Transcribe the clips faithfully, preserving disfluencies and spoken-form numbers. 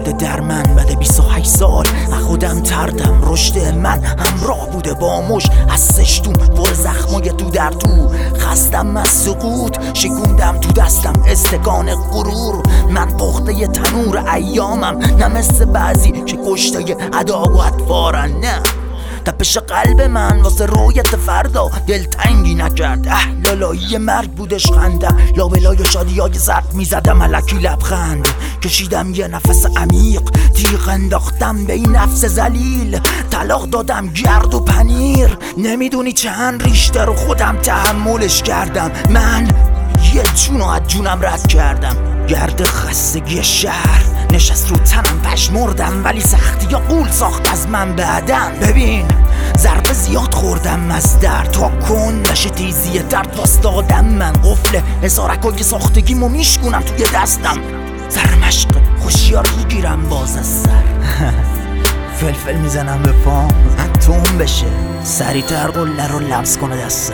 بوده در من بعد بیست و هشت سال خودم تردم. رشد من همراه بوده با مش از سشتون پر زخمای تو در تو. خستم از سقوط شکوندم تو دستم استکان غرور. من پخته تنور ایامم، نه مثل بعضی که کشته ادا و اطوارن. نه تپش قلب من واسه رویت فردا دلتنگی نکرد. اه لالایی مرگ بودش خندم، لابلای شادیای زرد میزدم الکی لبخند. کشیدم یه نفس عمیق، تیغ انداختم به این نفس ذلیل. طلاق دادم گرد و پنیر، نمیدونی چند ریشته رو خودم تحملش کردم. من یه جونو از جونم رد کردم. گرد خستگی شهر نشست رو تنم، پشمردم ولی سختی یا قول ساخت از من بعدم. ببین ضربه زیاد خوردم از درد تا کن نشه تیزی درد واستادم. من قفل اسارکای ساختگیمو میشکونم توی دستم. سرمشق خوشیار میگیرم باز از سر فلفل میزنم به پام توم بشه سریعتر قله رو لمس کنه دستم.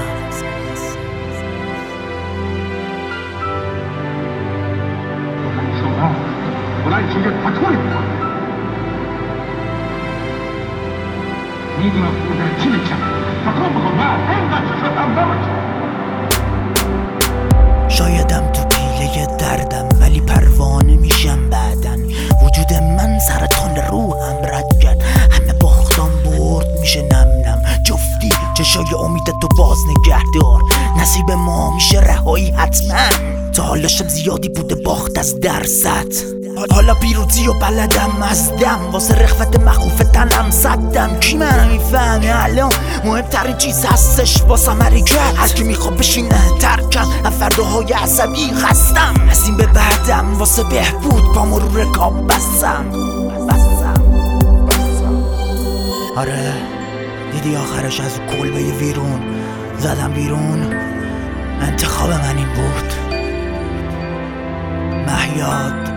بلند شو یه پتوری بکن. میدونم خودت چی میکنم. پتون بکن من اینقدر شدم نباشه. شایدم تو پیله دردم ولی پروانه میشم بعدن. وجود من سرطان روحم رد کرد، همه باختم برد میشه نم نم. جفتی چشای امیدت تو باز نگهدار، نصیب ما میشه رهایی حتما. تا حالا شب زیادی بوده باخت از درصد، حالا پیروزی و بلدم از دم. واسه رخوت مخوف تنم صدم. کی منو میفهمه الان مهمترین چیز هستش واسم حرکت. هر کی میخواد بشینه ترکم، فرداهای عصبی خستم. از این به بعدم واسه بهبود پامو رو رکاب بستم بستم آره دیدی آخرش از کلبه ویرون زدم بیرون. انتخاب من این بود. مهیاد